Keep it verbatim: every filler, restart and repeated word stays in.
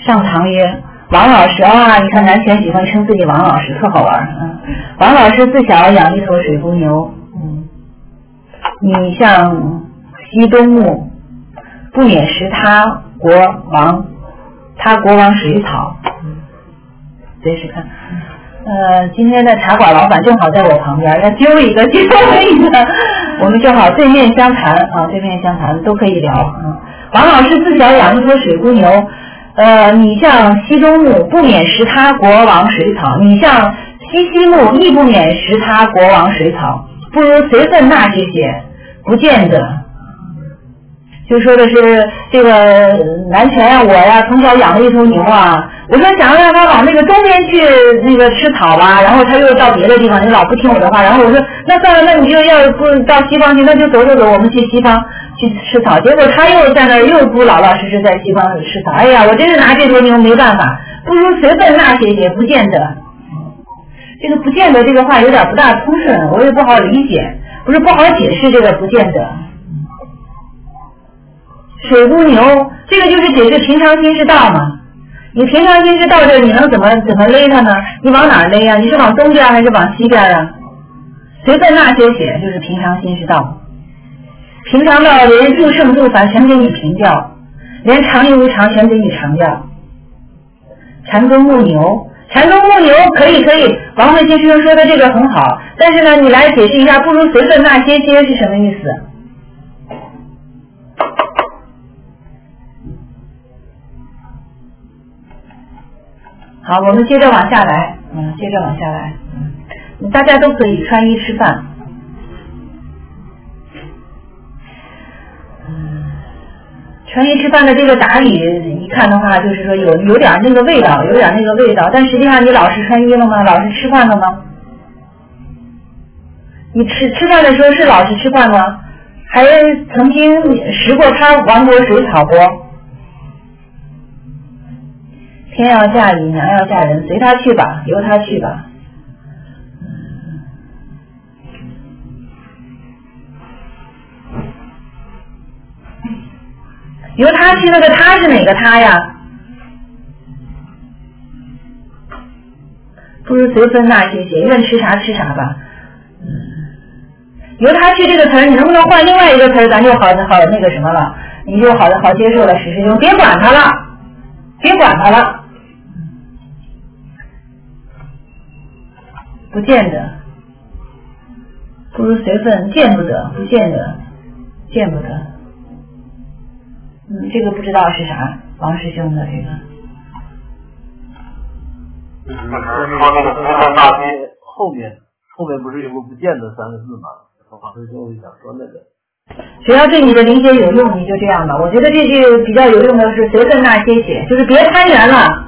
上堂曰：王老师啊，你看南拳喜欢称自己王老师，特好玩。嗯，王老师自小养一头水姑牛，嗯，你像西东牧，不免食他国王，他国王水草。嗯，随时看。呃，今天的茶馆老板正好在我旁边，要揪一个揪一个，我们正好对面相谈啊，对面相谈都可以聊啊。王老师自小养一头水姑牛，呃，你像西东牧，不免食他国王水草；你像西西牧，亦不免食他国王水草，不如随份纳些些，不见得。就说的是这个南拳呀、啊，我呀、啊、从小养了一头牛啊，我说想让他往那个东边去那个吃草吧，然后他又到别的地方，你老不听我的话，然后我说那算了，那你就要不到西方去，那就走走走，我们去西方去吃草。结果他又在那儿又不老老实实在西方吃草，哎呀，我真是拿这头牛没办法，不如随份纳些些，不见得。这个不见得这个话有点不大通顺，我也不好理解，不是不好解释这个不见得。水姑牛，这个就是解释平常心是道嘛。你平常心是道这，你能怎么怎么勒它呢？你往哪勒呀？你是往东边还是往西边啊？随份纳些些，就是平常心是道。平常道连度胜度反全给你平调，连常与无常全给你常调。禅宗牧牛，禅宗牧牛可以可以，王慧先生说的这个很好，但是呢，你来解释一下，不如随份纳些些是什么意思？好，我们接着往下来，嗯，接着往下来，嗯，大家都可以穿衣吃饭，嗯，穿衣吃饭的这个打理，一看的话，就是说有有点那个味道，有点那个味道，但实际上你老是穿衣了吗？老是吃饭了吗？你吃吃饭的时候是老是吃饭吗？还曾经食过他王国水草不？天要嫁衣，娘要嫁人，随他去吧，由他去吧。由他去，那个他是哪个他呀？不如随分纳些些，愿吃啥吃啥吧。由他去这个词儿，你能不能换另外一个词儿，咱就好好那个什么了，你就好好接受了实施用，别管他了，别管他了。不见得，不如随份，见不得，不见得，见不得。嗯，这个不知道是啥，王师兄的这个。 就是说那个随份纳些后面后面不是有个不见得三个字吗？王师兄就想说那个。 只要对你的理解有用，你就这样吧。我觉得这句比较有用的是随份纳些些，就是别攀缘了。